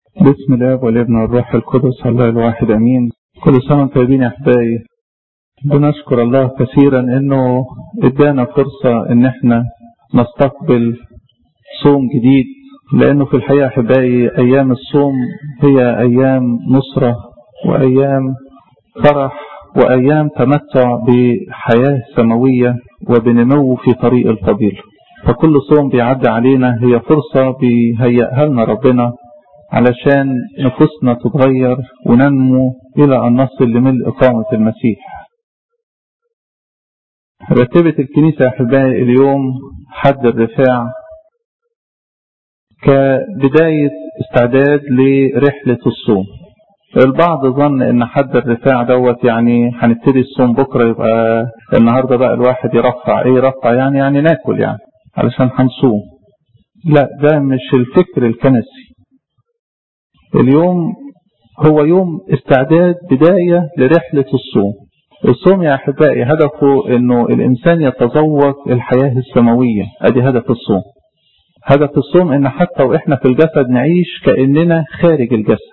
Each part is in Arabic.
بسم الله والابن والروح القدس الله الواحد امين. كل سنه وانتم طيبين يا احبائي. بنشكر الله كثيرا انه ادانا فرصه ان احنا نستقبل صوم جديد، لانه في الحقيقه احبائي ايام الصوم هي ايام نصره وايام فرح وايام تمتع بحياه سماويه وبنمو في طريق الفضيله. فكل صوم بيعدي علينا هي فرصه بيهيئها لنا ربنا علشان نفوسنا تتغير وننمو إلى أن نصل لملء إقامة المسيح. رتبت الكنيسة يا أحبائي اليوم حد الرفاع كبداية استعداد لرحلة الصوم. البعض ظن إن حد الرفاع دوت يعني هنبتدي الصوم بكرة، يبقى النهاردة بقى الواحد يرفع. إيه رفع؟ يعني ناكل يعني علشان هنصوم. لا، ده مش الفكر الكنسي. اليوم هو يوم استعداد بداية لرحلة الصوم. الصوم يا أحبائي هدفه أنه الإنسان يتذوق الحياة السماوية. أدي هدف الصوم. هدف الصوم أن حتى وإحنا في الجسد نعيش كأننا خارج الجسد.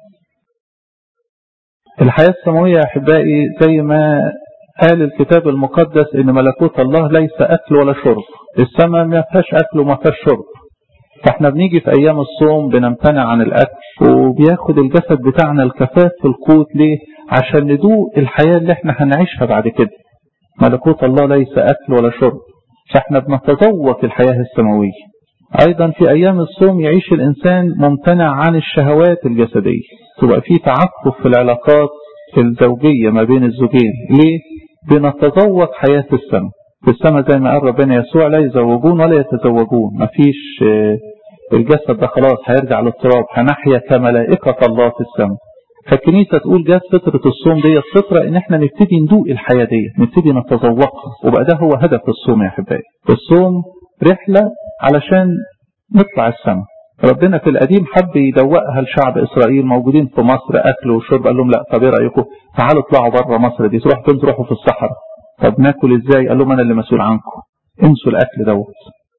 الحياة السماوية يا أحبائي زي ما قال الكتاب المقدس أن ملكوت الله ليس أكل ولا شرب. السماء ما فيهاش أكل وما فيهاش شرب. فاحنا بنيجي في ايام الصوم بنمتنع عن الاكل، وبياخد الجسد بتاعنا الكفاف في القوت. ليه؟ عشان ندوق الحياة اللي احنا هنعيشها بعد كده. ملكوت الله ليس اكل ولا شرب، فاحنا بنتذوق الحياة السماوية. ايضا في ايام الصوم يعيش الانسان ممتنع عن الشهوات الجسدية، تبقى في تعفف في العلاقات الزوجية ما بين الزوجين. ليه؟ بنتذوق حياة السماء. في السماء زي ما قال ربنا يسوع لا يزوجون ولا يتزوجون. مفيش الجسد ده خلاص هيرجع للتراب، هنحيا كملائكة الله في السماء. فالكنيسة تقول جات فترة الصوم دي فترة ان احنا نبتدي ندوق الحياة دي، نبتدي نتذوقها، وبقى ده هو هدف الصوم يا احبائي. الصوم رحلة علشان نطلع السماء. ربنا في القديم حب يدوقها لشعب اسرائيل موجودين في مصر اكل وشرب. قال لهم لا، طب ايه رايكم تعالوا اطلعوا بره مصر دي. تروحوا فين؟ تروحوا في الصحراء. طب ناكل ازاي؟ قال لهم انا اللي مسؤول عنكم، انسوا الاكل دوت.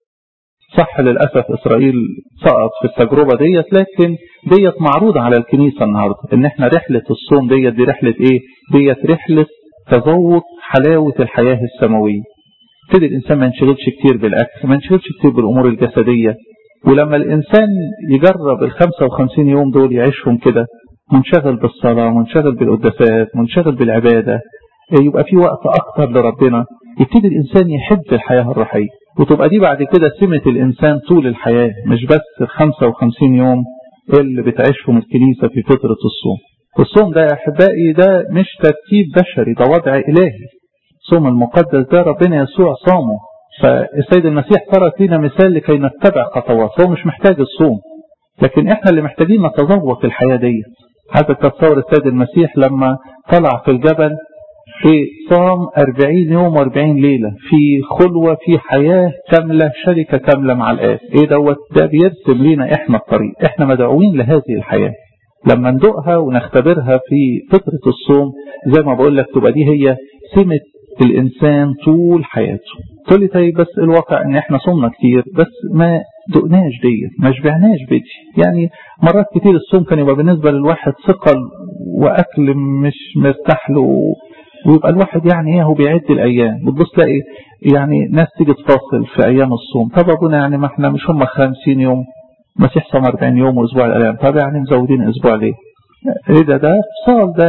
صح للاسف اسرائيل سقط في التجربه ديت، لكن ديت معروضه على الكنيسه النهارده ان احنا رحله الصوم دي رحله ايه؟ ديت رحله تذوق حلاوه الحياه السماويه. ابتدي الانسان ما ينشغلش كتير بالاكل، ما ينشغلش كتير بالامور الجسديه. ولما الانسان يجرب ال 55 يوم دول يعيشهم كده منشغل بالصلاه، منشغل بالقداسات، منشغل بالعباده، يبقى في وقت اكتر لربنا، يبتدي الانسان يحب الحياه الروحيه. وتبقى دي بعد كده سمة الإنسان طول الحياة، مش بس ال 55 يوم اللي بتعيشهم الكنيسة في فترة الصوم. الصوم ده يا أحبائي ده مش ترتيب بشري، ده وضع إلهي. الصوم المقدس ده ربنا يسوع صامه، فالسيد المسيح ترك لنا مثال لكي نتبع خطواته. هو مش محتاج الصوم، لكن احنا اللي محتاجين نتذوق الحياة دي. هذا تصور السيد المسيح لما طلع في الجبل في صام 40 يوم و40 ليلة في خلوة، في حياة كاملة، شركة كاملة مع الآب. ايه دوت؟ ده بيرسم لنا احنا الطريق. احنا مدعوين لهذه الحياة. لما ندوقها ونختبرها في فترة الصوم زي ما بقول لك تبقى دي هي سمة الإنسان طول حياته. تقول لي طيب بس الواقع ان احنا صومنا كتير بس ما دقناش دي، ما شبعناش بدي. يعني مرات كتير الصوم كان يبقى بالنسبة للواحد ثقل وأكل مش مرتاح له، ويبقى الواحد يعني هو بيعد الايام. بتبص تلاقي يعني ناس تيجي تفاصل في ايام الصوم. طب ابونا يعني ما احنا مش هم 50 يوم، المسيح صام 40 يوم واسبوع الالام، طب يعني مزودين اسبوع ليه؟ ايه ده فصال ده.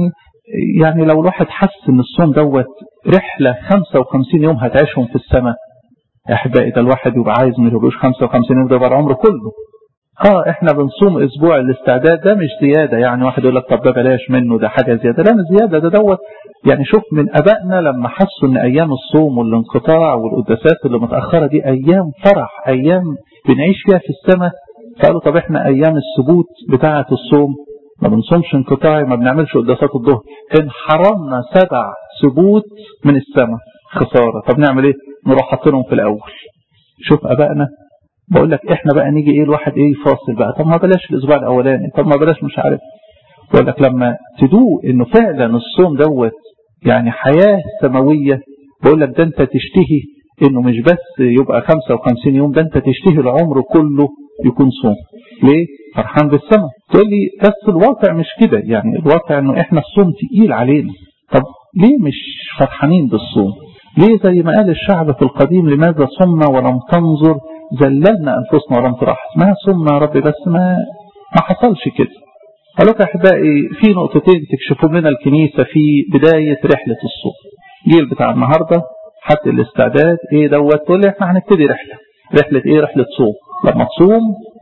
يعني لو الواحد حس ان الصوم دوت رحله 55 يوم هتعيشهم في السماء يا احبائي، ده الواحد يبقى عايز ما يبقوش 55 يوم، ده يبقى العمر كله. احنا بنصوم اسبوع الاستعداد، ده مش زياده. يعني واحد يقول لك طب ده بلاش منه، ده حاجه زياده. لا مش زياده، ده دوت. يعني شوف من ابائنا لما حسوا ان ايام الصوم والانقطاع والقداسات اللي متاخره دي ايام فرح، ايام بنعيش فيها في السماء، فقالوا طب احنا ايام السبوت بتاعه الصوم ما بنصومش انقطاعي، ما بنعملش قداسات الظهر، ان حرمنا 7 سبوت من السماء خساره. طب نعمل ايه؟ نروح حاطينهم في الاول. شوف ابائنا. بقول لك احنا بقى نيجي ايه الواحد ايه يفاصل بقى. طب ما بلاش الاسبوع الاولاني، طب ما بلاش مش عارف. بقول لك لما تدوق انه فعلا الصوم دوت يعني حياة سماوية، بقول لك ده انت تشتهي انه مش بس يبقى 55 يوم، ده انت تشتهي العمر كله يكون صوم. ليه؟ فرحان بالسماء. تقول لي بس الواقع مش كده، يعني الواقع انه احنا الصوم تقيل علينا. طب ليه مش فرحانين بالصوم؟ ليه زي ما قال الشعب في القديم لماذا صمنا ولم تنظر، ذللنا انفسنا ولم تلاحظ؟ ما صمنا يا رب بس ما حصلش كده. قال لك احبائي في نقطتين تكشفوا لنا الكنيسه في بدايه رحله الصوم. جيل بتاع النهارده حتى الاستعداد ايه دوت، تقول لي احنا هنبتدي رحله ايه؟ رحله صوم. لما تصوم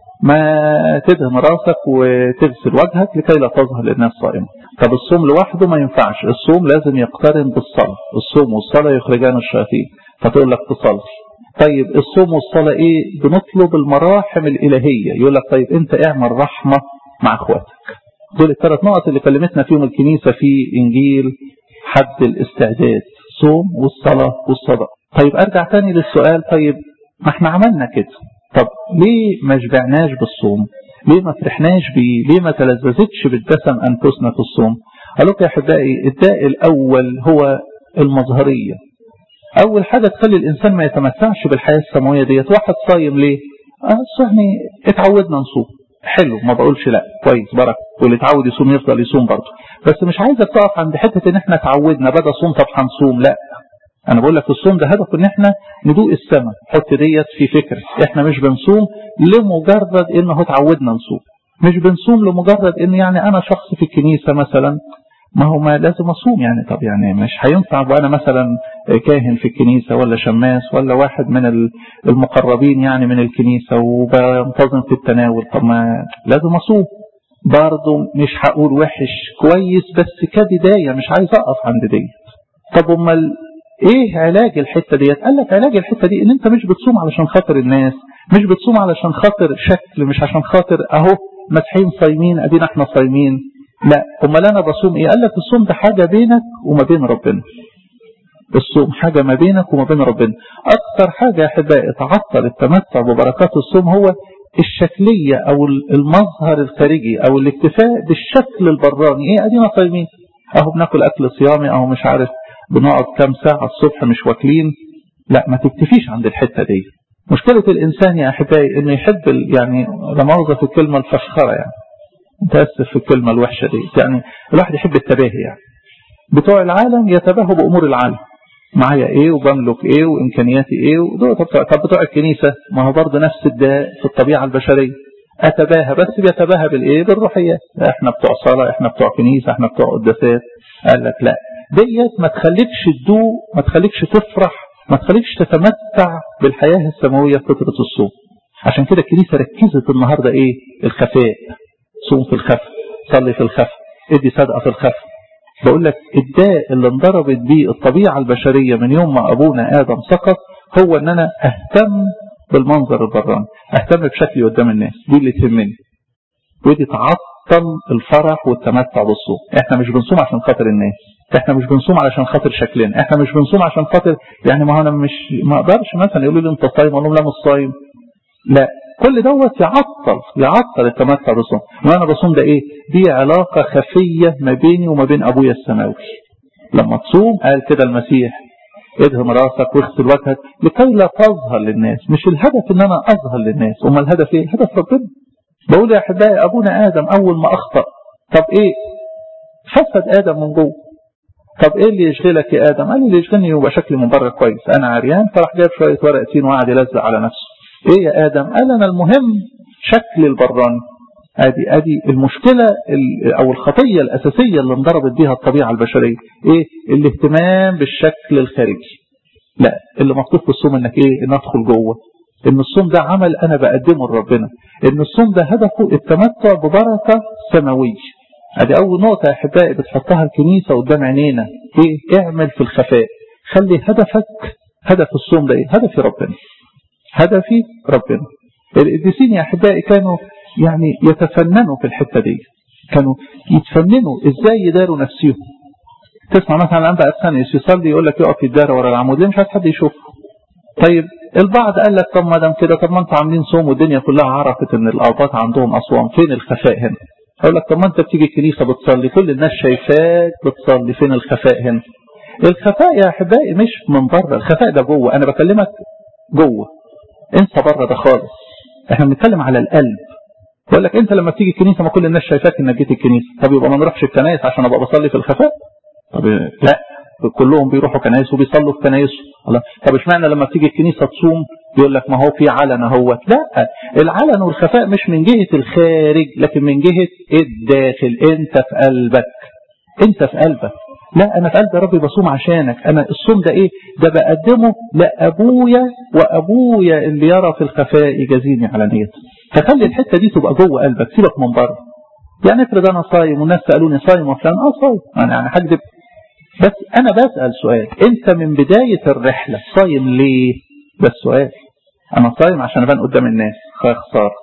ما تدهن راسك وتغسل وجهك لكي لا تظهر للناس صائمة. طب الصوم لوحده ما ينفعش، الصوم لازم يقترن بالصلاة. الصوم والصلاة يخرجان الشياطين، فتقول لك تصلي. طيب الصوم والصلاة ايه؟ بنطلب المراحم الإلهية. يقول لك طيب انت اعمل رحمة مع اخواتك. دول الثلاث نقط اللي كلمتنا فيهم الكنيسة في انجيل حد الاستعداد، صوم والصلاة والصدقة. طيب ارجع تاني للسؤال، طيب ما احنا عملنا كده، طب ليه ما شبعناش بالصوم؟ ليه ما فرحناش بيه؟ ليه ما تلذذتش بالدسم أنفسنا في الصوم؟ قال لك يا أحبائي الداء الأول هو المظهرية. أول حاجة تخلي الإنسان ما يتمتعش بالحياة السماوية ديت. واحد صايم ليه؟ يعني اتعودنا نصوم، حلو، ما بقولش لا، كويس بركة، واللي اتعود يصوم يفضل يصوم برضه. بس مش عايزك تقف عند حتة ان احنا اتعودنا بدا صوم طب هنصوم، لا. انا بقول لك الصوم ده هدفه ان احنا ندوق السماء. حط ديت في فكرك، احنا مش بنصوم لمجرد انه اتعودنا نصوم، مش بنصوم لمجرد ان يعني انا شخص في الكنيسة مثلا ما هو ما لازم اصوم يعني. طب يعني مش هينفع وانا مثلا كاهن في الكنيسة ولا شماس ولا واحد من المقربين يعني من الكنيسة وبنتظم في التناول، طب ما لازم اصوم برضه. مش هقول وحش، كويس، بس كبداية مش عايز اقف عند ديت. طب امال ايه علاج الحتة ديت؟ قال لك علاج الحتة دي ان انت مش بتصوم علشان خاطر الناس، مش بتصوم علشان خاطر شكل، مش عشان خاطر اهو مسيحيين صايمين ادينا احنا صايمين، لا. امال انا بصوم ايه؟ قال لك الصوم ده حاجة بينك وما بين ربنا. الصوم حاجة ما بينك وما بين ربنا. اكتر حاجة يا احبائي تعطل التمتع ببركات الصوم هو الشكلية او المظهر الخارجي او الاكتفاء بالشكل البراني. ايه ادينا صايمين اهو بناكل اكل صيامي اهو مش عارف بنقعد كام ساعة الصبح مش واكلين، لا ما تكتفيش عند الحتة دي. مشكلة الانسان يا احبائي انه يحب يعني لما اوظف في الكلمة الفشخرة، يعني متأسف في الكلمة الوحشة دي، يعني الواحد يحب التباهي. يعني بتوع العالم يتباهوا بأمور العالم، معايا ايه وبملك ايه وامكانياتي ايه. طب بتوع الكنيسة ما هو برضه نفس الداء في الطبيعة البشرية، اتباهى بس بيتباهى بالايه؟ بالروحيات. احنا بتوع صلاة، احنا بتوع كنيسة، احنا بتوع قداسات. قال لك لا، ديت ما تخليكش تدوق، ما تخليكش تفرح، ما تخليكش تتمتع بالحياة السماوية في فترة الصوم. عشان كده الكنيسة ركزت النهاردة ايه؟ الخفاء. صوم في الخفاء، صلي في الخفاء، ادي صدقة في الخفاء. بقول لك الداء اللي انضربت بيه الطبيعة البشرية من يوم ما ابونا ادم سقط هو ان انا اهتم بالمنظر البراني، اهتم بشكلي قدام الناس، دي اللي تهمني، ودي تعطل الفرح والتمتع بالصوم. احنا مش بنصوم عشان خاطر الناس، احنا مش بنصوم علشان خاطر شكلنا، احنا مش بنصوم عشان خاطر يعني ما انا مش ما اقدرش مثلا يقولوا لي انت صايم اقول لهم لا مش صايم، لا. كل دوت يعطل التمتع بالصوم. وانا بصوم ده ايه؟ دي علاقة خفية ما بيني وما بين ابويا السماوي. لما تصوم قال كده المسيح ادهن راسك واغسل وجهك لكي لا تظهر للناس. مش الهدف ان انا اظهر للناس، امال الهدف ايه؟ الهدف ربنا. بقول يا احبائي ابونا ادم اول ما اخطأ طب ايه؟ فسد ادم من جوه. طب ايه اللي يشغلك يا ادم؟ قال لي اللي يشغلني يبقى شكلي من بره كويس، انا عريان، فراح جايب شويه ورق تين وقعد يلزق على نفسه. ايه يا ادم؟ قال انا المهم شكل البراني. ادي المشكله او الخطيه الاساسيه اللي انضربت بيها الطبيعه البشريه، ايه؟ الاهتمام بالشكل الخارجي. لا، اللي مطلوب في الصوم انك ايه؟ ان ادخل جوه، ان الصوم ده عمل انا بقدمه لربنا، ان الصوم ده هدفه التمتع ببركه سماويه. ادي اول نقطه يا احبائي بتحطها الكنيسه قدام عينينا، ايه؟ اعمل في الخفاء. خلي هدفك، هدف الصوم ده ايه؟ هدفي ربنا، هدفي ربنا. القديسين يا احبائي كانوا يعني يتفننوا في الحته دي، كانوا يتفننوا ازاي يداروا نفسهم. تسمع مثلا الانبا اثنيس يصلي يقول لك يقف يدار ورا العمود، ليه؟ مش عايز حد يشوفه. طيب البعض قال لك طب ما دام كده، طب ما انتوا عاملين صوم والدنيا كلها عرفت ان الاوقات عندهم اصوام، فين الخفاء هنا؟ اقول لك طب ما انت بتيجي الكنيسه بتصلي كل الناس شايفاك بتصلي، فين الخفاء هنا؟ الخفاء يا احبائي مش من بره، الخفاء ده جوه. انا بكلمك جوه، انسى بره ده خالص. احنا بنتكلم على القلب. يقول لك انت لما بتيجي الكنيسه ما كل الناس شايفاك انك جيت الكنيسه، طب يبقى ما نروحش الكنائس عشان ابقى بصلي في الخفاء؟ طب لا، كلهم بيروحوا كنائس وبيصلوا في كنائسهم. الله، طب اشمعنى لما بتيجي الكنيسه تصوم يقول لك ما هو في علن اهوت؟ لا، العلن والخفاء مش من جهه الخارج لكن من جهه الداخل. انت في قلبك، انت في قلبك. لا انا في قلبي يا ربي بصوم عشانك. انا الصوم ده ايه؟ ده بقدمه لابويا، وابويا اللي يرى في الخفاء يجازيني على نيته. فخلي الحته دي تبقى جوه قلبك، سيبك من بره. يعني افرض انا صايم والناس سالوني صايم وفلان صايم، انا هكذب؟ بس انا بسال سؤال، انت من بدايه الرحله صايم ليه؟ ده السؤال. انا صايم عشان ابان قدام الناس، خساره،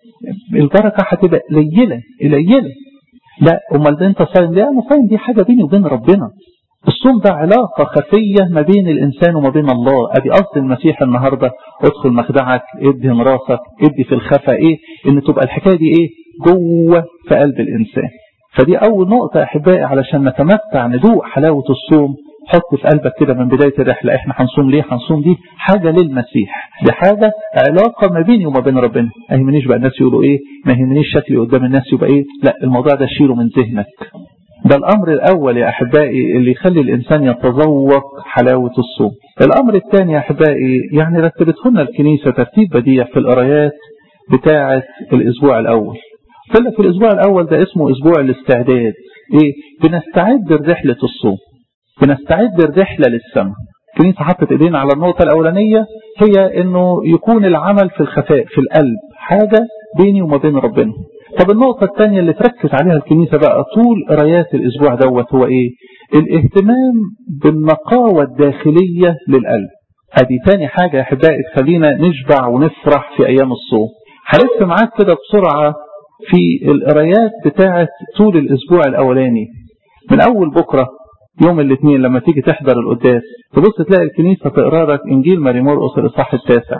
البركه هتبقى قليله قليله. لا، امال ده انت صايم ليه؟ انا صايم دي حاجه بيني وبين ربنا. الصوم ده علاقه خفيه ما بين الانسان وما بين الله. ادي قصد المسيح النهارده، ادخل مخدعك، ادهن راسك، ادي في الخفا. ايه؟ ان تبقى الحكايه دي ايه؟ جوه في قلب الانسان. فدي اول نقطه يا احبائي علشان نتمتع ندوق حلاوه الصوم. حط في قلبك كده من بدايه الرحله، احنا هنصوم ليه؟ هنصوم دي حاجه للمسيح، دي حاجه علاقه ما بيني وما بين ربنا. ما يهمنيش بقى الناس يقولوا ايه، ما يهمنيش شكلي قدام الناس يبقى ايه، لا، الموضوع ده شيله من ذهنك. ده الامر الاول يا احبائي اللي يخلي الانسان يتذوق حلاوه الصوم. الامر الثاني يا احبائي، يعني رتبته لنا الكنيسه ترتيب بديع في القرايات بتاعه الاسبوع الاول. في الاسبوع الاول ده اسمه اسبوع الاستعداد. ايه؟ بنستعد لرحله الصوم، بنستعد الرحله للسماء. الكنيسه حطت ايدينا على النقطه الاولانيه، هي انه يكون العمل في الخفاء في القلب، حاجه بيني وما بين ربنا. طب النقطه الثانيه اللي تركز عليها الكنيسه بقى طول قرايات الاسبوع دوت هو ايه؟ الاهتمام بالنقاوه الداخليه للقلب. ادي ثاني حاجه يا احبائي تخلينا نشبع ونفرح في ايام الصوم. هلف معاك كده بسرعه في القرايات بتاعه طول الاسبوع الاولاني. من اول بكره يوم الاثنين لما تيجي تحضر القداس تبص تلاقي الكنيسه تقرا لك انجيل ماري مرقس الاصحاح 9.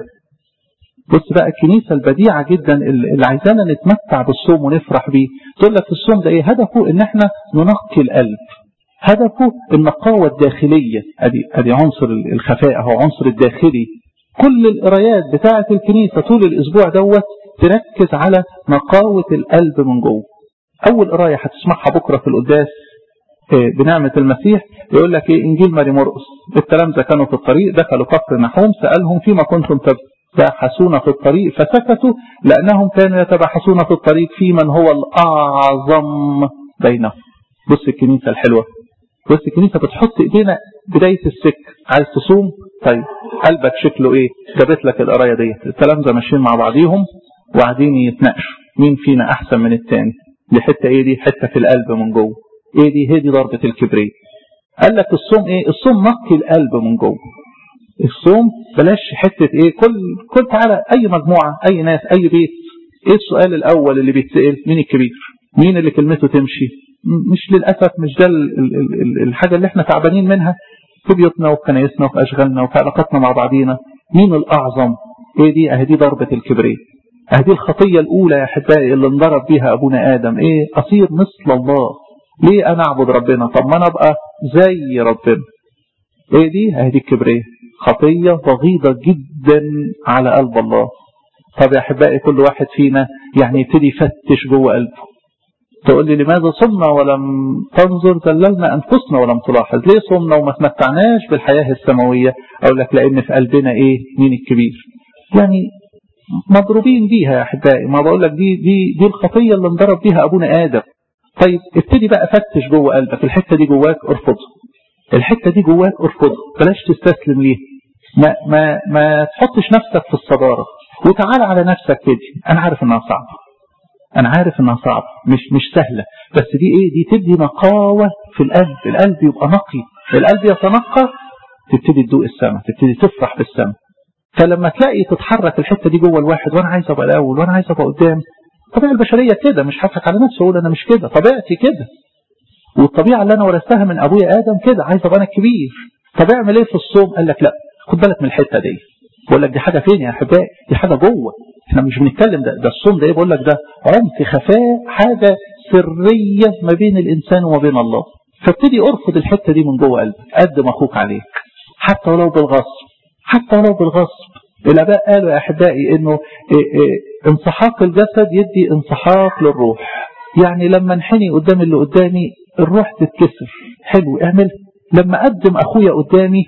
بص بقى الكنيسه البديعه جدا اللي عايزانا نتمتع بالصوم ونفرح بيه، تقول لك الصوم ده ايه؟ هدفه ان احنا ننقي القلب، هدفه النقاوه الداخليه. ادي عنصر الخفاء، هو عنصر الداخلي. كل القرايات بتاعه الكنيسه طول الاسبوع دوت تركز على نقاوه القلب من جوه. اول قرايه هتسمعها بكره في القداس بنعمة المسيح يقول لك ايه؟ انجيل ماري مرقس. التلامذة كانوا في الطريق، دخلوا كفر نحوم، سألهم فيما كنتم تبحثون في الطريق، فسكتوا لأنهم كانوا يتبحثون في الطريق في من هو الأعظم بينهم. بص الكنيسة الحلوة، بص الكنيسة بتحط ايدينا بداية السك. عايز تصوم؟ طيب قلبك شكله ايه؟ جابت لك القراية دي. التلامذة ماشيين مع بعضيهم وقاعدين يتناقشوا مين فينا أحسن من التاني. دي حتة ايه؟ دي حتة في القلب من جوه. ايه دي؟ هي دي ضربة الكبريت. قال لك الصوم ايه؟ الصوم نقي القلب من جوه. الصوم بلاش حتة ايه، كل تعالى اي مجموعة، اي ناس، اي بيت، ايه السؤال الاول اللي بيتسأل؟ مين الكبير؟ مين اللي كلمته تمشي؟ مش للأسف مش ده الحاجة اللي احنا تعبانين منها في بيوتنا وفي كنايسنا وفي اشغالنا وفي علاقاتنا مع بعضينا. مين الاعظم؟ ايه دي؟ اهدي ضربة الكبريت. اهدي الخطية الاولى يا احبائي اللي انضرب بيها ابونا ادم. ايه؟ اصير مثل الله. ليه انا اعبد ربنا؟ طب ما انا ابقى زي ربنا. ايه دي؟ اهدي الكبرياء، خطية بغيضة جدا على قلب الله. طب يا احبائي كل واحد فينا يعني يبتدي يفتش جوه قلبه. تقول لي لماذا صمنا ولم تنظر؟ ذللنا انفسنا ولم تلاحظ. ليه صمنا وما تمتعناش بالحياة السماوية؟ اقول لك لان في قلبنا ايه؟ مين الكبير؟ يعني مضروبين بيها يا احبائي. ما بقول لك دي الخطية اللي انضرب بيها ابونا ادم. طيب ابتدي بقى فتش جوه قلبك. الحته دي جواك ارفضها، الحته دي جواك ارفضها، بلاش تستسلم ليه. ما تحطش نفسك في الصداره وتعال على نفسك كده. انا عارف انها صعبه، انا عارف انها صعبه، مش سهله، بس دي ايه؟ دي تدي نقاوه في القلب. القلب يبقى نقي، القلب يتنقى، تبتدي تدوق السماء، تبتدي تفرح بالسماء. فلما تلاقي تتحرك الحته دي جوه الواحد، وانا عايز ابقى الاول وانا عايز ابقى قدام. الطبيعة البشرية كده، مش هضحك على نفسي اقول انا مش كده، طبيعتي كده. والطبيعة اللي انا ورثتها من ابويا ادم كده، عايز ابقى انا الكبير. طب اعمل ايه في الصوم؟ قال لك لا، خد بالك من الحتة دي. بقول لك دي حاجة فين يا احبائي؟ دي حاجة جوه، احنا مش بنتكلم. ده الصوم ده ايه؟ بقول لك ده عمق خفاء، حاجة سرية ما بين الانسان وما بين الله. فابتدي ارفض الحتة دي من جوه قلبك. قدم اخوك عليك حتى ولو بالغصب، حتى ولو بالغصب. الآباء قالوا يا أحبائي إنه انسحاق الجسد يدي انسحاق للروح. يعني لما انحني قدام اللي قدامي الروح تتكسر، حلو اعمل. لما اقدم اخويا قدامي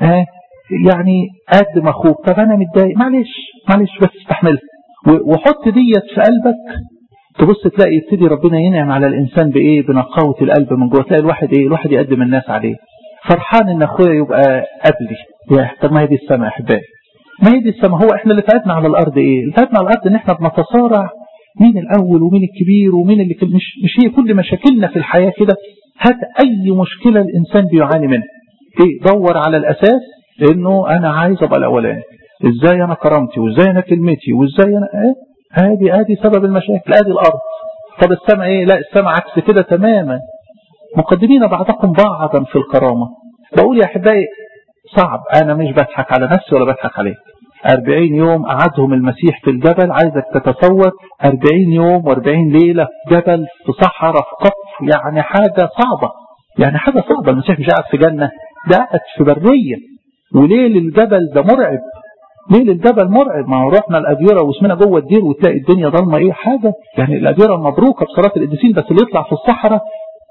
يعني اقدم اخوك، طب انا متضايق، معلش بس استحملها وحط ديت في قلبك. تبص تلاقي يبتدي ربنا ينعم على الانسان بايه؟ بنقاوة القلب من جوه. تلاقي الواحد يقدم الناس عليه فرحان ان اخويا يبقى قبلي. يا طب ما هي دي السماء يا احبائي، ما هي دي السماء. هو احنا اللي تعبنا على الارض ايه؟ اللي تعبنا على الارض ان احنا بنتصارع مين الاول ومين الكبير ومين اللي مش هي كل مشاكلنا في الحياة كده. هات اي مشكلة الانسان بيعاني منها ايه؟ دور على الاساس، لانه انا عايز ابقى الاولاني، ازاي انا كرامتي وازاي انا كلمتي وازاي انا ادي سبب المشاكل، ادي الارض. طب السماء ايه؟ لا السماء عكس كده تماما، مقدمين بعضكم بعضا في الكرامة. بقول يا احبائي صعب، انا مش بضحك على نفسي ولا بضحك عليك. 40 يوم قعدهم المسيح في الجبل، عايزك تتصور 40 يوم و40 ليلة في جبل في صحراء في قطر، يعني حاجة صعبة، يعني حاجة صعبة. المسيح مش قاعد في جنة، ده قاعد في برية. وليل الجبل ده مرعب، ليل الجبل مرعب. ما رحنا الأديرة واسمنا جوه الدير وتلاقي الدنيا ضلمة ايه حاجة، يعني الأديرة مبروكة بصلاة القديسين، بس اللي يطلع في الصحراء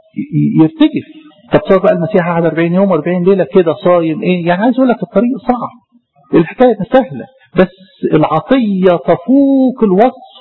يرتجف. طب صار بقى المسيح قعد 40 يوم و40 ليلة كده صايم ايه؟ يعني عايز اقول لك الطريق صعب، الحكاية سهلة، بس العطية تفوق الوصف.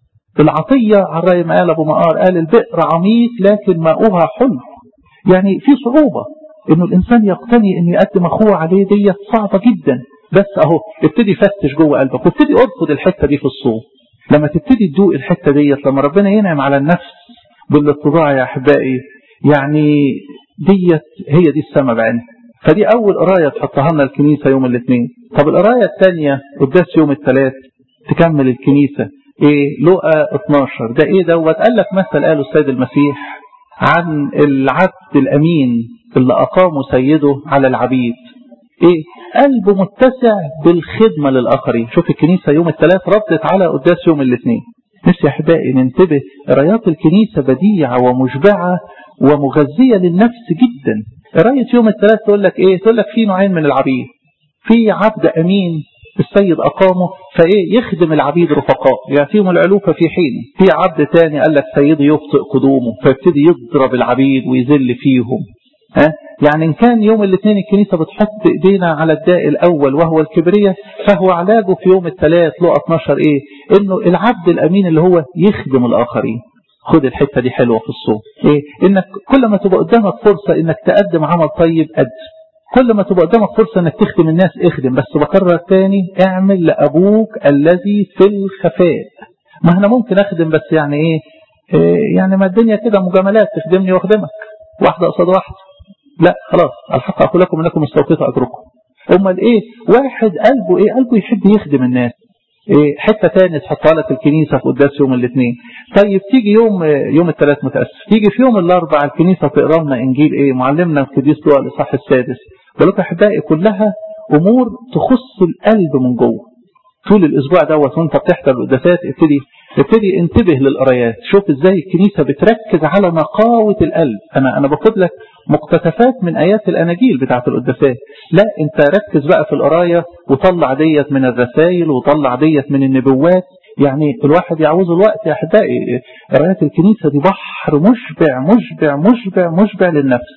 العطية على رأي ما قال أبو مقار، قال البئر عميق لكن ماؤها حلو. يعني في صعوبة انه الانسان يقتني انه يقدم اخوه عليه، دي صعبة جدا. بس اهو ابتدي فتش جوه قلبك وابتدي ارفض الحتة دي في الصوم. لما تبتدي تدوق الحتة ديت، لما ربنا ينعم على النفس بالاتضاع يا احبائي، يعني ديت هي دي السماء بعينها. فدي اول قرايه تحطها لنا الكنيسه يوم الاثنين. طب القرايه الثانيه قداس يوم الثلاث تكمل الكنيسه ايه؟ لقا 12. ده ايه دوت؟ قال لك مثل قاله السيد المسيح عن العبد الامين اللي اقامه سيده على العبيد. ايه؟ قلبه متسع بالخدمه للاخرين. شوف الكنيسه يوم الثلاث ردت على قداس يوم الاثنين. نفسي يا احبائي ننتبه، قرايات الكنيسه بديعه ومشبعه ومغذيه للنفس جدا. قرايه يوم الثلاث تقول لك ايه؟ تقول لك في نوعين من العبيد. في عبد امين السيد اقامه فايه؟ يخدم العبيد رفقاء يعطيهم العلوفه في حين. في عبد تاني قال لك سيده يبطئ قدومه فيبتدي يضرب العبيد ويذل فيهم. يعني إن كان يوم الاثنين الكنيسة بتحط إيدينا على الداء الأول وهو الكبرية، فهو علاجه في يوم الثلاث لقا 12 إيه؟ إنه العبد الأمين اللي هو يخدم الآخرين. خد الحتة دي حلوة في الصوم إيه؟ إنك كل ما تبقى قدامك فرصة إنك تقدم عمل طيب قدم، كل ما تبقى قدامك فرصة إنك تخدم الناس اخدم. بس بكرر تاني، اعمل لأبوك الذي في الخفاء. ما احنا ممكن أخدم بس يعني إيه يعني ما الدنيا كده مجاملات، تخدمني واخدمك واحدة قصاد واحدة. لا خلاص، الحق أقول لكم انكم استوفيتوا أجركم. امال ايه؟ واحد قلبه ايه؟ قلبه يحب يخدم الناس. ايه حتة تاني تحطها لك الكنيسة في قداس يوم الاثنين. طيب تيجي يوم الثلاث متأسف، تيجي في يوم الاربع الكنيسة تقرا لنا انجيل ايه؟ معلمنا القديس لوقا الاصحاح السادس. بقولك احبائي كلها امور تخص القلب من جوه. طول الاسبوع دوت وانت بتحضر القداسات ابتدي انتبه للقرايات. شوف ازاي الكنيسة بتركز على نقاوة القلب. انا باخد لك مقتطفات من ايات الاناجيل بتاعه القداسات. لا انت ركز بقى في القرايه وطلع ديت من الرسائل وطلع ديت من النبوات. يعني الواحد يعوز الوقت يا احبائي. قرايات الكنيسه دي بحر مشبع مشبع مشبع مشبع للنفس.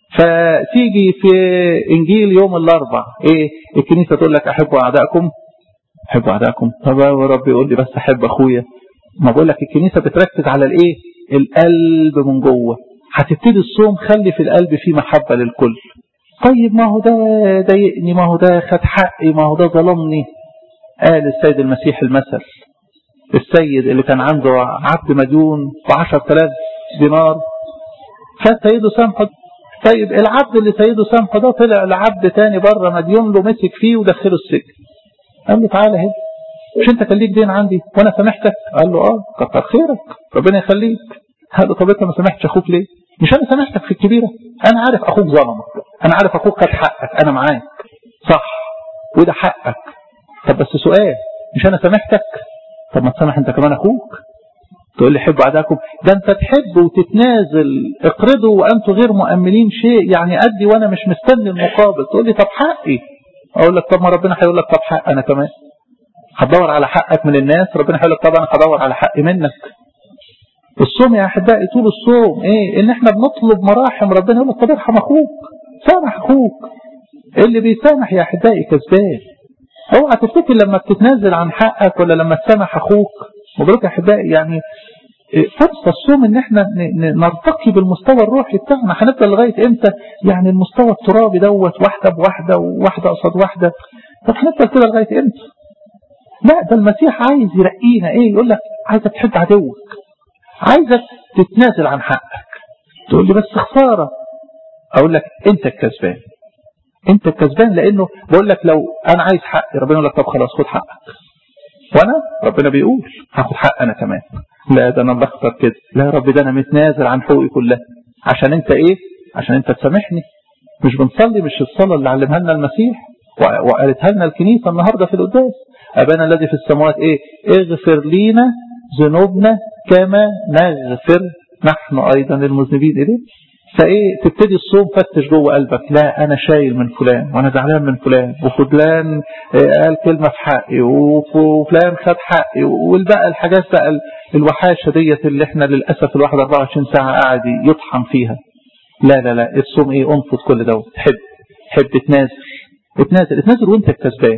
فتيجي في انجيل يوم الاربع ايه؟ الكنيسه تقول لك احبوا اعدائكم. احبوا اعدائكم. طب يا رب يقول لي بس احب اخويا. ما بقول لك الكنيسه بتركز على الايه؟ القلب من جوه. هتبتدي الصوم خلي في القلب فيه محبة للكل. طيب ما هو ده ضايقني، ما هو ده خد حقي، ما هو ده ظلمني. قال السيد المسيح المثل، السيد اللي كان عنده عبد مديون ب10,000 دينار فسيده سامحه. طيب العبد اللي سيده سامحه ده طلع لعبد تاني بره مديون له، مسك فيه ودخله السجن. قال له تعالى هنا، مش انت كان ليك دين عندي وانا سامحتك؟ قال له كتر خيرك ربنا يخليك. قال له طب انت ما سامحتش اخوك ليه؟ مش انا سامحتك في الكبيره؟ انا عارف اخوك ظلمك، انا عارف اخوك خد حقك، انا معاك صح وده حقك. طب بس سؤال، مش انا سامحتك؟ طب ما تسامح انت كمان اخوك. تقول لي حبوا اعدائكم؟ ده انت تحب وتتنازل، اقرضوا وانتم غير مؤملين شيء، يعني ادي وانا مش مستني المقابل. تقول لي طب حقي؟ اقول لك طب ما ربنا هيقول لك طب حق انا كمان. هتدور على حقك من الناس، ربنا هيقول لك طبعا هدور على حقي منك. الصوم يا احبائي طول الصوم ايه؟ ان احنا بنطلب مراحم ربنا. يقول لك طب ارحم اخوك، سامح اخوك. اللي بيسامح يا احبائي كسبان. اوعى تفتكر لما بتتنازل عن حقك ولا لما تسامح اخوك. مبروك يا احبائي، يعني فرصة الصوم ان احنا نرتقي بالمستوى الروحي بتاعنا. هنبدأ لغاية امتى يعني المستوى الترابي دوت، واحدة بواحدة وواحدة قصاد واحدة؟ طب هنبدأ كده لغاية امتى؟ لا، ده المسيح عايز يرقينا. ايه؟ يقول لك عايزك تحب عدوك، عايزك تتنازل عن حقك. تقول لي بس خسارة. اقول لك انت الكسبان، انت الكسبان. لانه بقول لك لو انا عايز حقي، ربنا يقول لك طب خلاص خد حقك. وانا ربنا بيقول هاخد حق انا كمان. لا ده انا بخسر كده. لا يا رب، ده انا متنازل عن حقوقي كلها عشان انت ايه؟ عشان انت تسامحني. مش بنصلي مش الصلاة اللي علمها لنا المسيح وقالتها لنا الكنيسة النهاردة في القداس؟ أبانا الذي في السماوات ايه؟ اغفر لينا ذنوبنا كما نغفر نحن ايضا المذنبين اليه. فايه؟ تبتدي الصوم فتش جوه قلبك. لا انا شايل من فلان وانا زعلان من فلان، وفلان قال كلمه في حقي، وفلان خد حقي، والبقى الحاجات بقى الوحاشه ديت اللي احنا للاسف الواحد 24 ساعه قاعد يطحن فيها. لا لا لا، الصوم ايه؟ انفض كل دوت. تحب اتنازل وانت الكسبان.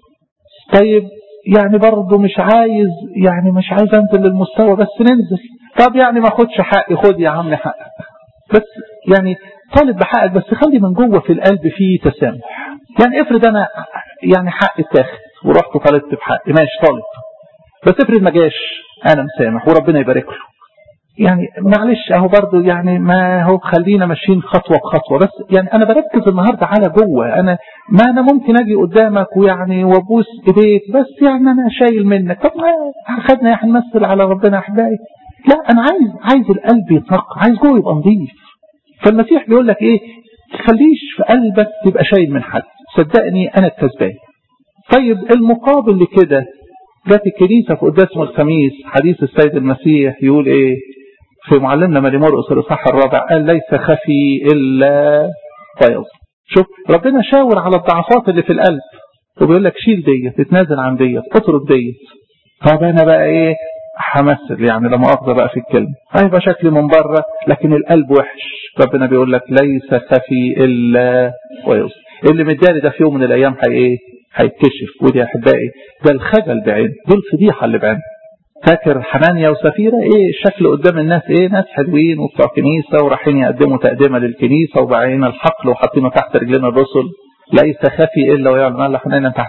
طيب يعني برضه مش عايز انزل للمستوى، بس ننزل. طب يعني ما خدش حقي، خد يا عم حقك، بس يعني طالب بحقك، بس خلي من جوه في القلب فيه تسامح. يعني افرض انا يعني حقي اتاخد ورحت طالبت بحقي، ماشي طالب، بس افرض ما جاش، انا مسامح وربنا يبارك له. يعني معلش اهو برضه، يعني ما هو خلينا ماشيين خطوه بخطوه. بس يعني انا بركز النهارده على جوه. انا ممكن اجي قدامك ويعني وابوس ايديك، بس يعني انا شايل منك. طب ما خدنا يا هنمثل على ربنا يا احبائي؟ لا، انا عايز القلب يتنقى، عايز جوه يبقى نظيف. فالمسيح بيقول لك ايه؟ تخليش في قلبك تبقى شايل من حد، صدقني انا الكسبان. طيب المقابل لكده جات الكنيسه في قداس الخميس حديث السيد المسيح يقول ايه في معلمنا ماري مرقس الاصحاح الرابع؟ قال ليس خفي الا فيض. شوف ربنا شاور على الضعفات اللي في القلب وبيقول لك شيل ديت، اتنازل عن ديت، اترك ديت. طب انا بقى ايه؟ همثل يعني لما اخذ بقى في الكلمه، هيبقى شكلي من بره لكن القلب وحش. ربنا بيقول لك ليس خفي الا ويض. اللي متداري ده في يوم من الايام هيتكشف. ودي يا احبائي ده الخجل بعين، دي الفضيحه اللي بعين. فاكر حنانيا وسفيرة ايه الشكل قدام الناس؟ ايه؟ ناس حلوين وبتوع كنيسة ورايحين يقدموا تقدمة للكنيسة وبعين الحقل وحاطينه تحت رجلنا الرسل. ليس خفي الا ويعلم. قال حنانيا انت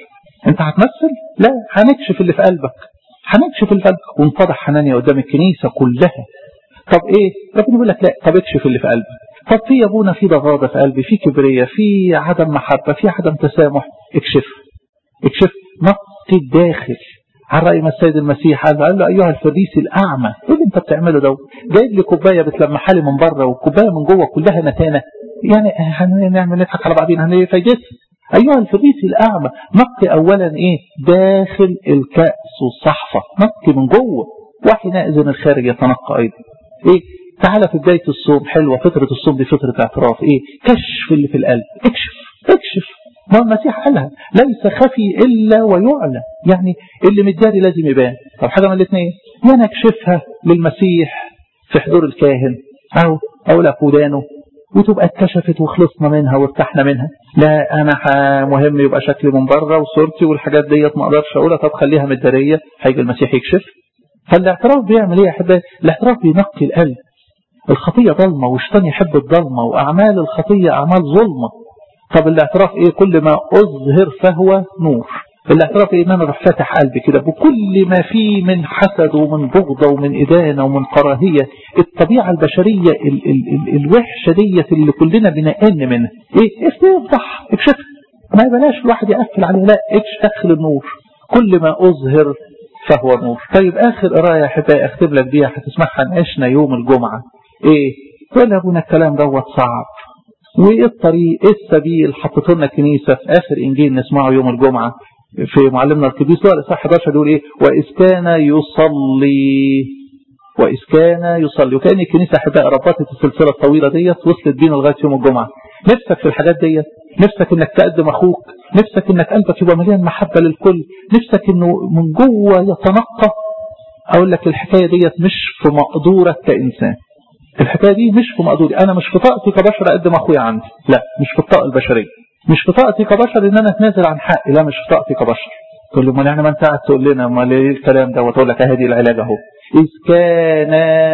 هتمثل؟ لا، هنكشف اللي في قلبك، هنكشف اللي في قلبك. وانفضح حنانيا قدام الكنيسة كلها. طب ايه؟ ربنا بيقول لك لا، طب اكشف اللي في قلبك. طب في ابونا في ضغاضة في قلبي، في كبرية، في عدم محبة، في عدم تسامح. اكشف نقي الداخل. على رأي ما السيد المسيح قال له أيها الفريسي الأعمى، إيه اللي أنت بتعمله ده؟ جايب لي كوباية بتلمح لي من بره والكوباية من جوه كلها نتانة. يعني هنعمل نضحك على بعضين، فايدتها. أيها الفريسي الأعمى، نقي أولا إيه؟ داخل الكأس والصحفة، نقي من جوه وحينئذ الخارج يتنقى أيضا. إيه؟ تعالى في بداية الصوم حلوة، فترة الصوم دي فترة اعتراف. إيه؟ كشف اللي في القلب، اكشف. ما المسيح قالها ليس خفي إلا ويعلم. يعني اللي متداري لازم يبان. طب حاجة من الاثنين، يا نكشفها للمسيح في حضور الكاهن أو أقولك ودانه وتبقى اتكشفت وخلصنا منها وارتحنا منها. لا أنا مهم يبقى شكلي من بره وصورتي والحاجات ديت ما أقدرش أقولها. طب خليها متدارية، هيجي المسيح يكشف. فالاعتراف بيعمل إيه يا أحبائي؟ الاعتراف بينقي القلب. الخطية ظلمة والشيطان يحب الظلمة وأعمال الخطية أعمال ظلمة. طب الاعتراف ايه؟ كل ما اظهر فهو نور. الاعتراف ايه؟ ان انا اروح فاتح قلبي كده بكل ما فيه من حسد ومن بغضة ومن ادانة ومن كراهية. الطبيعة البشرية الوحشة ديت اللي كلنا بنقن منها. ايه؟ افتح اكشف. ما بلاش الواحد يقفل عليه، لا ادخل النور. كل ما اظهر فهو نور. طيب اخر قرايه يا حبايبي اكتب لك بيها هتسمعها ناقشنا يوم الجمعة. ايه؟ تقول يا ابونا الكلام دوت صعب، وايه الطريق؟ ايه السبيل؟ حطته لنا الكنيسه في اخر انجيل نسمعه يوم الجمعه في معلمنا القديس لوقا الاصحاح 11 يقول ايه؟ واذ كان يصلي وإذ كان يصلي. وكأن الكنيسة أحبائي ربطت السلسلة الطويلة ديت وصلت بينا لغاية يوم الجمعة. نفسك في الحاجات ديت، نفسك انك تقدم اخوك، نفسك انك قلبك يبقى مليان محبة للكل، نفسك انه من جوه يتنقى. اقول لك الحكاية ديت مش في مقدورك كإنسان، الحكاية دي مش في مقدوري، انا مش في طاقتي كبشر اقدم اخويا عندي، لا مش في الطاقة البشرية، مش في طاقتي كبشر ان انا اتنازل عن حقي، لا مش في طاقتي كبشر. تقول لي ما يعني ما انت قاعد تقول لنا ما ليه الكلام ده، وتقول لك اهدي العلاج اهو، اذ كان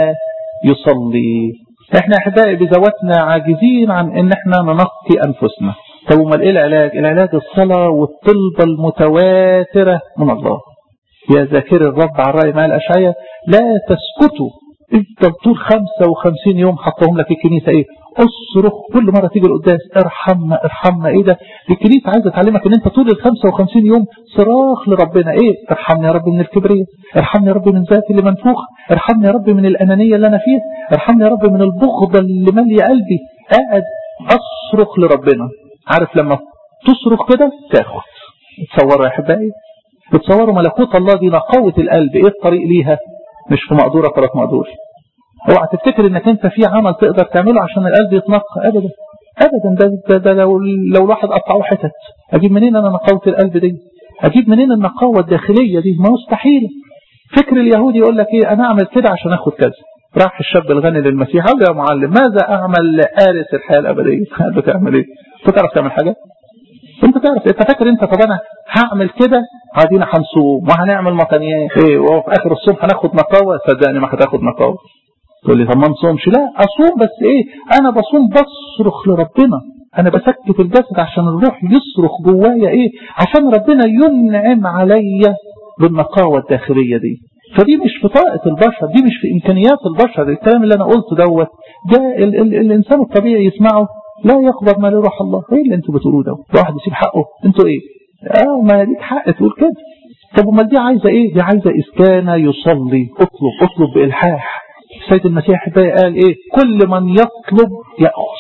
يصلي. احنا احبائي بذواتنا عاجزين عن ان احنا ننقي انفسنا. طب امال ايه العلاج؟ العلاج الصلاة والطلبة المتواترة من الله. يا ذاكر الرب على رأي ما الأشعية لا تسكتوا، انت طول 55 يوم حطهم لك الكنيسة ايه؟ اصرخ كل مرة تيجي القداس ارحمنا ارحمنا. ايه ده؟ الكنيسة عايزة تعلمك ان انت طول ال 55 يوم صراخ لربنا. ايه؟ ارحمني يا رب من الكبرية، ارحمني يا رب من ذاتي اللي منفوخ، ارحمني يا رب من الأنانية اللي انا فيها، ارحمني يا رب من البغضة اللي مالي قلبي. قاعد اصرخ لربنا. عارف لما تصرخ كده تاخد. تصوروا يا احبائي، بتصوروا ملكوت الله دي نقاوة القلب. ايه الطريق ليها؟ مش في مقدورك ولا في مقدوري. اوعى تفتكر انك انت في عمل تقدر تعمله عشان القلب يتنقى، ابدا ابدا. ده لو الواحد قطعه حتت. اجيب منين انا نقاوة القلب دي؟ اجيب منين النقاوة الداخلية دي؟ ما مستحيل. فكر اليهودي يقول لك ايه؟ انا اعمل كده عشان اخد كذا. راح الشاب الغني للمسيح قال له يا معلم ماذا اعمل لآرث الحياة الابدية؟ قال له تعمل ايه؟ انت تعرف تعمل حاجة؟ انت تعرف؟ انت فاكر انت طب انا هعمل كده عادينا هنصوم وهنعمل مطنيات ايه وفي اخر الصوم هناخد نقاوة؟ صدقني ما هتاخد نقاوة. تقول لي طب ما نصومش؟ لا اصوم، بس ايه؟ انا بصوم بصرخ لربنا، انا بسكت الجسد عشان الروح يصرخ جوايا ايه؟ عشان ربنا ينعم عليا بالنقاوة الداخلية دي. فدي مش في طاقة البشر، دي مش في امكانيات البشر. الكلام اللي انا قلته دوت ده الانسان الطبيعي يسمعه لا يقبل ما لروح الله. ايه اللي انتوا بتقولوه ده؟ واحد يسيب حقه؟ انتوا ايه؟ ما ليك حق تقول كده. طب امال دي عايزه ايه؟ دي عايزه اذ كان يصلي. اطلب بالحاح. السيد المسيح قال ايه؟ كل من يطلب ياخذ.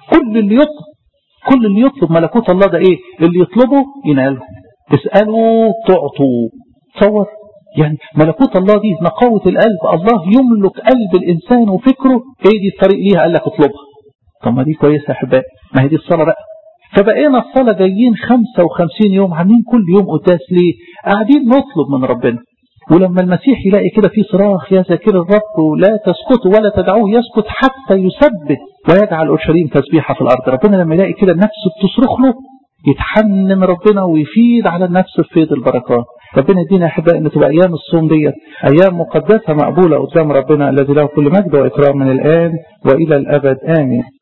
كل اللي يطلب ملكوت الله ده ايه؟ اللي يطلبه يناله. اسالوا تعطوا. تصور يعني ملكوت الله دي نقاوة القلب. الله يملك قلب الانسان وفكره. ايه دي الطريق ليها؟ قال لك اطلبها. طب ما دي كويسه يا احبائي، ما هي دي الصلاه بقى. فبقينا الصلاه جايين 55 يوم عاملين كل يوم قداس ليه؟ قاعدين نطلب من ربنا. ولما المسيح يلاقي كده في صراخ يا ذاكر الرب ولا تسكتوا ولا تدعوه يسكت حتى يثبت ويجعل اورشليم تسبيحه في الارض. ربنا لما يلاقي كده النفس بتصرخ له يتحنن ربنا ويفيد على النفس بفيض البركات. ربنا يدينا يا احبائي ان تبقى ايام الصوم ديت ايام مقدسه مقبوله قدام ربنا الذي له كل مجد واكرام من الان والى الابد امين.